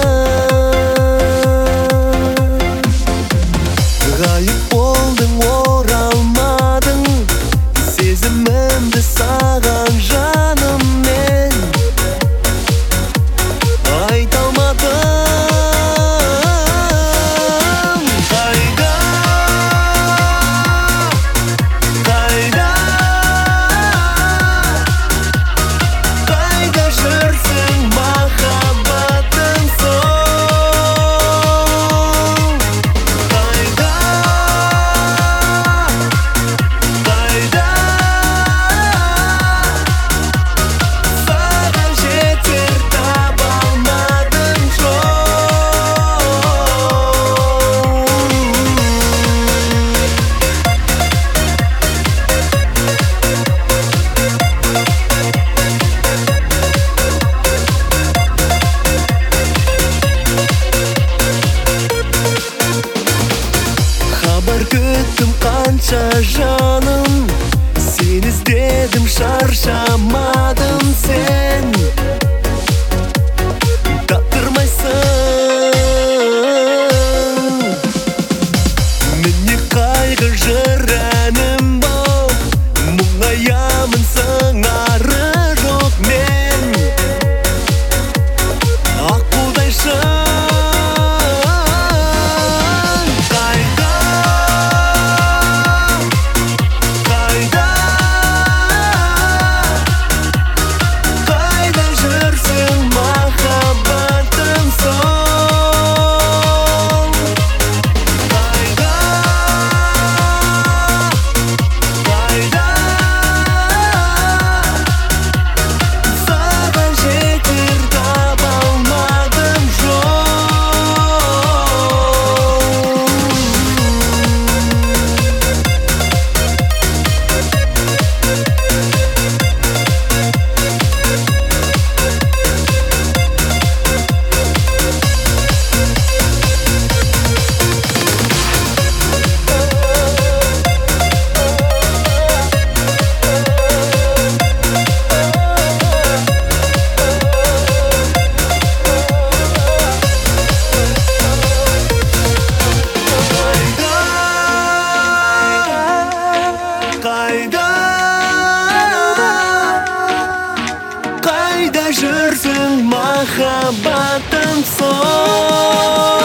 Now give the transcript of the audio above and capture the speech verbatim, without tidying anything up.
Ғайып болдың, оралмадың, сезімімді саған жаным мен айта алмадым. Қайда, қайда, қайда жүрсің махаббатым сол? Қайда, қайда, саған жетер таба алмадым жол. Хабар күттім қанша жаным, сен іздедім шаршамадым, сен таптырмайсың. Міне қайғы жыр әнім боп, мұңаямын, сыңары жоқ мен аққудай шын. Қайда, қайда, қайда жүрсің махаббатым сол? Қайда, қайда, саған жетер таба алмадым жол. Қайда, қайда жүрсің махаббатым сол?